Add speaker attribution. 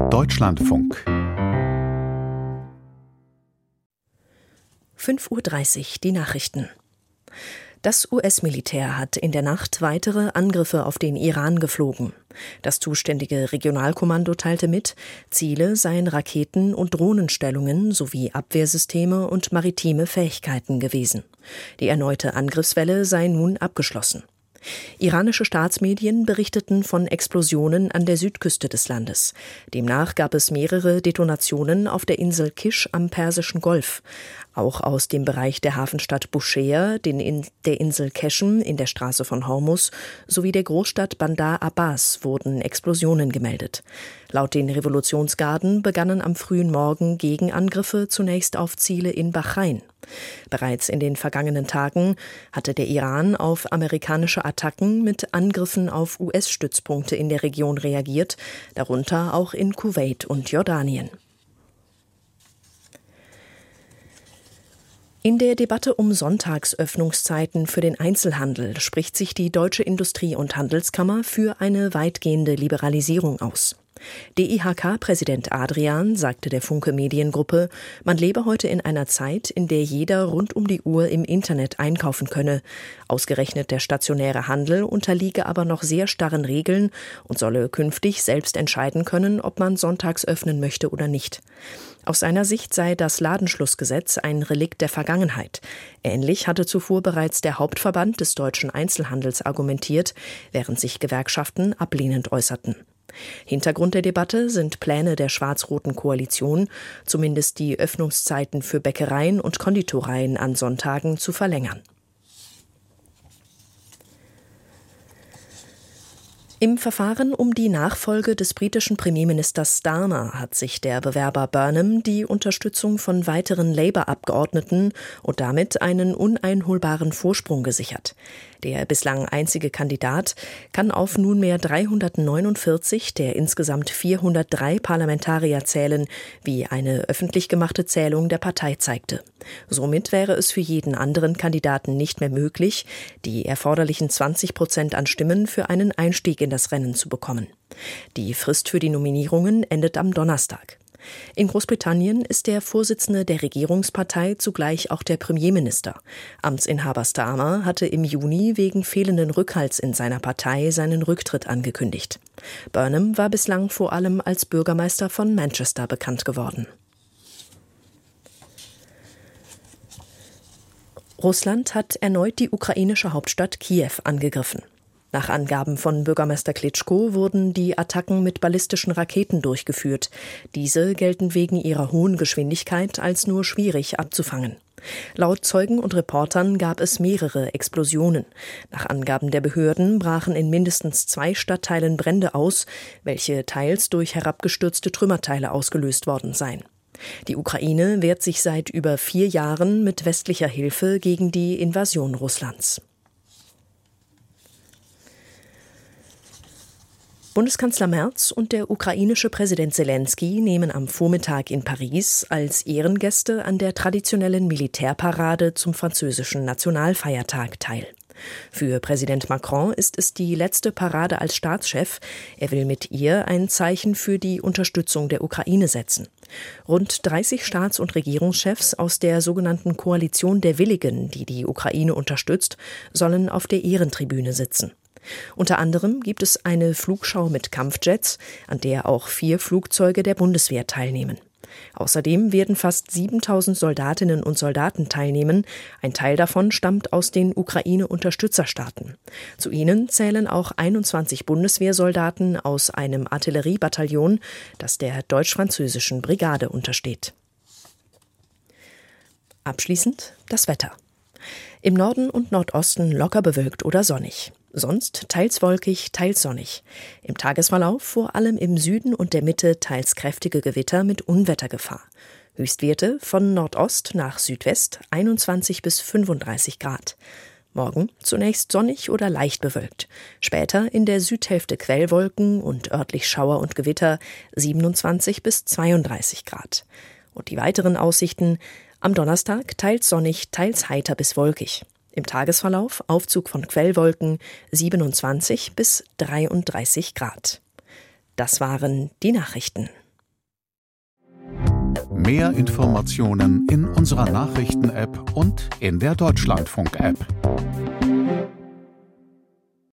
Speaker 1: Deutschlandfunk
Speaker 2: 5:30 Uhr die Nachrichten. Das US-Militär hat in der Nacht weitere Angriffe auf den Iran geflogen. Das zuständige Regionalkommando teilte mit, Ziele seien Raketen- und Drohnenstellungen sowie Abwehrsysteme und maritime Fähigkeiten gewesen. Die erneute Angriffswelle sei nun abgeschlossen. Iranische Staatsmedien berichteten von Explosionen an der Südküste des Landes. Demnach gab es mehrere Detonationen auf der Insel Kish am Persischen Golf. Auch aus dem Bereich der Hafenstadt Bushehr, der Insel Keshem in der Straße von Hormuz sowie der Großstadt Bandar Abbas wurden Explosionen gemeldet. Laut den Revolutionsgarden begannen am frühen Morgen Gegenangriffe zunächst auf Ziele in Bahrain. Bereits in den vergangenen Tagen hatte der Iran auf amerikanische Attacken mit Angriffen auf US-Stützpunkte in der Region reagiert, darunter auch in Kuwait und Jordanien. In der Debatte um Sonntagsöffnungszeiten für den Einzelhandel spricht sich die Deutsche Industrie- und Handelskammer für eine weitgehende Liberalisierung aus. DIHK-Präsident Adrian sagte der Funke Mediengruppe, man lebe heute in einer Zeit, in der jeder rund um die Uhr im Internet einkaufen könne. Ausgerechnet der stationäre Handel unterliege aber noch sehr starren Regeln und solle künftig selbst entscheiden können, ob man sonntags öffnen möchte oder nicht. Aus seiner Sicht sei das Ladenschlussgesetz ein Relikt der Vergangenheit. Ähnlich hatte zuvor bereits der Hauptverband des deutschen Einzelhandels argumentiert, während sich Gewerkschaften ablehnend äußerten. Hintergrund der Debatte sind Pläne der schwarz-roten Koalition, zumindest die Öffnungszeiten für Bäckereien und Konditoreien an Sonntagen zu verlängern. Im Verfahren um die Nachfolge des britischen Premierministers Starmer hat sich der Bewerber Burnham die Unterstützung von weiteren Labour-Abgeordneten und damit einen uneinholbaren Vorsprung gesichert. Der bislang einzige Kandidat kann auf nunmehr 349 der insgesamt 403 Parlamentarier zählen, wie eine öffentlich gemachte Zählung der Partei zeigte. Somit wäre es für jeden anderen Kandidaten nicht mehr möglich, die erforderlichen 20% an Stimmen für einen Einstieg in das Rennen zu bekommen. Die Frist für die Nominierungen endet am Donnerstag. In Großbritannien ist der Vorsitzende der Regierungspartei zugleich auch der Premierminister. Amtsinhaber Starmer hatte im Juni wegen fehlenden Rückhalts in seiner Partei seinen Rücktritt angekündigt. Burnham war bislang vor allem als Bürgermeister von Manchester bekannt geworden. Russland hat erneut die ukrainische Hauptstadt Kiew angegriffen. Nach Angaben von Bürgermeister Klitschko wurden die Attacken mit ballistischen Raketen durchgeführt. Diese gelten wegen ihrer hohen Geschwindigkeit als nur schwierig abzufangen. Laut Zeugen und Reportern gab es mehrere Explosionen. Nach Angaben der Behörden brachen in mindestens 2 Stadtteilen Brände aus, welche teils durch herabgestürzte Trümmerteile ausgelöst worden seien. Die Ukraine wehrt sich seit über 4 Jahren mit westlicher Hilfe gegen die Invasion Russlands. Bundeskanzler Merz und der ukrainische Präsident Selenskyj nehmen am Vormittag in Paris als Ehrengäste an der traditionellen Militärparade zum französischen Nationalfeiertag teil. Für Präsident Macron ist es die letzte Parade als Staatschef. Er will mit ihr ein Zeichen für die Unterstützung der Ukraine setzen. Rund 30 Staats- und Regierungschefs aus der sogenannten Koalition der Willigen, die die Ukraine unterstützt, sollen auf der Ehrentribüne sitzen. Unter anderem gibt es eine Flugschau mit Kampfjets, an der auch 4 Flugzeuge der Bundeswehr teilnehmen. Außerdem werden fast 7.000 Soldatinnen und Soldaten teilnehmen. Ein Teil davon stammt aus den Ukraine-Unterstützerstaaten. Zu ihnen zählen auch 21 Bundeswehrsoldaten aus einem Artilleriebataillon, das der deutsch-französischen Brigade untersteht. Abschließend das Wetter. Im Norden und Nordosten locker bewölkt oder sonnig. Sonst teils wolkig, teils sonnig. Im Tagesverlauf vor allem im Süden und der Mitte teils kräftige Gewitter mit Unwettergefahr. Höchstwerte von Nordost nach Südwest 21 bis 35 Grad. Morgen zunächst sonnig oder leicht bewölkt. Später in der Südhälfte Quellwolken und örtlich Schauer und Gewitter 27 bis 32 Grad. Und die weiteren Aussichten: am Donnerstag teils sonnig, teils heiter bis wolkig. Im Tagesverlauf Aufzug von Quellwolken 27 bis 33 Grad. Das waren die Nachrichten.
Speaker 1: Mehr Informationen in unserer Nachrichten-App und in der Deutschlandfunk-App.